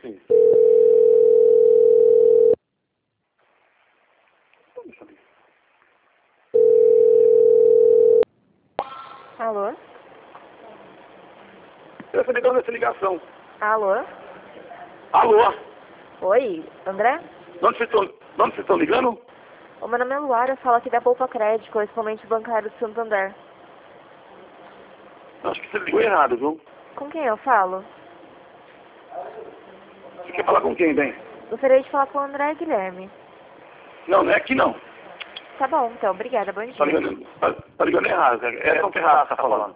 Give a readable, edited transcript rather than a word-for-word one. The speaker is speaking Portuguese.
Sim. Alô? Eu estou ligando essa ligação. Alô? Alô? Oi, André? De onde vocês estão ligando? O meu nome é Luara, eu falo aqui da Poupa Crédito, correspondente bancário do Santander. Acho que você ligou errado, viu? Com quem eu falo? Você quer falar com quem, bem? Gostaria de falar com o André Guilherme. Não, não é aqui não. Tá bom, então, obrigada, bom dia. Tá ligando errado. É São Ferraz que tá falando.